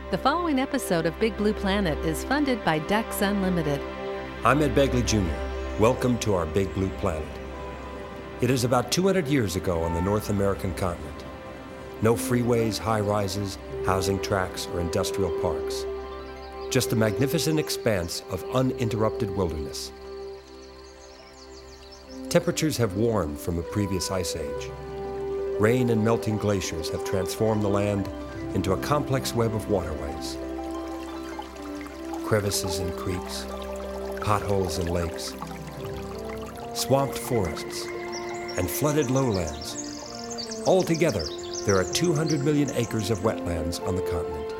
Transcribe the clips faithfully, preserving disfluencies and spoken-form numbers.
The following episode of Big Blue Planet is funded by Ducks Unlimited. I'm Ed Begley Junior Welcome to our Big Blue Planet. It is about two hundred years ago on the North American continent. No freeways, high-rises, housing tracts, or industrial parks. Just a magnificent expanse of uninterrupted wilderness. Temperatures have warmed from a previous ice age. Rain and melting glaciers have transformed the land into a complex web of waterways. Crevices and creeks, potholes and lakes, swamped forests, and flooded lowlands. Altogether, there are two hundred million acres of wetlands on the continent.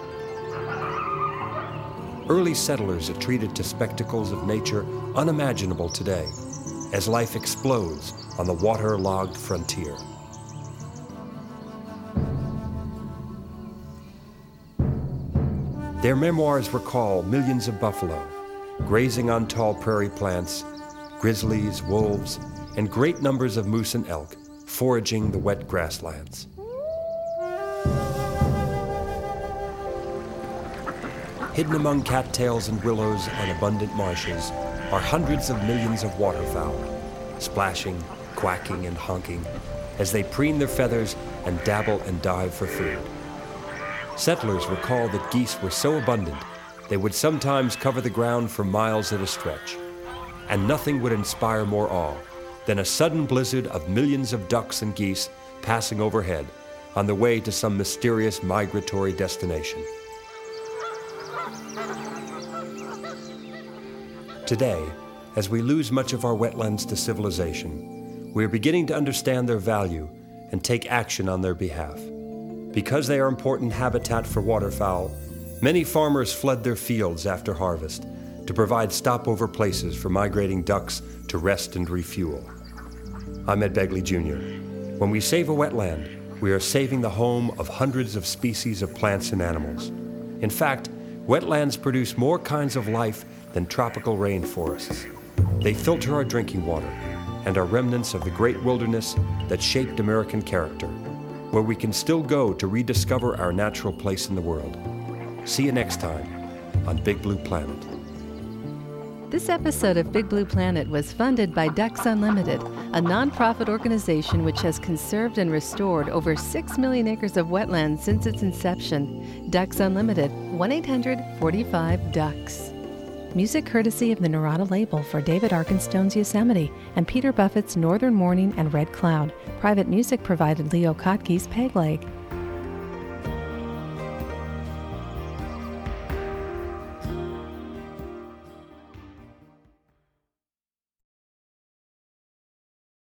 Early settlers are treated to spectacles of nature unimaginable today, as life explodes on the water-logged frontier. Their memoirs recall millions of buffalo, grazing on tall prairie plants, grizzlies, wolves, and great numbers of moose and elk foraging the wet grasslands. Hidden among cattails and willows on abundant marshes are hundreds of millions of waterfowl, splashing, quacking, and honking as they preen their feathers and dabble and dive for food. Settlers recall that geese were so abundant they would sometimes cover the ground for miles at a stretch. And nothing would inspire more awe than a sudden blizzard of millions of ducks and geese passing overhead on their way to some mysterious migratory destination. Today, as we lose much of our wetlands to civilization, we are beginning to understand their value and take action on their behalf. Because they are important habitat for waterfowl, many farmers flood their fields after harvest to provide stopover places for migrating ducks to rest and refuel. I'm Ed Begley Junior When we save a wetland, we are saving the home of hundreds of species of plants and animals. In fact, wetlands produce more kinds of life than tropical rainforests. They filter our drinking water and are remnants of the great wilderness that shaped American character, where we can still go to rediscover our natural place in the world. See you next time on Big Blue Planet. This episode of Big Blue Planet was funded by Ducks Unlimited, a nonprofit organization which has conserved and restored over six million acres of wetlands since its inception. Ducks Unlimited, one eight hundred forty-five ducks. Music courtesy of the Narada label for David Arkenstone's Yosemite and Peter Buffett's Northern Morning and Red Cloud. Private music provided Leo Kotke's Peg Leg.